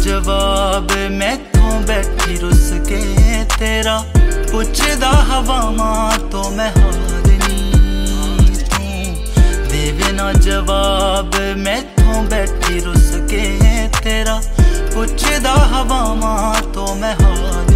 जवाब मैथों बैठी रुस के तेरा पुछदा हवावां तो मैं हार नी तू देवे ना जवाब मैथों बैठी रुस के तेरा पुछदा हवावां तो मैं हार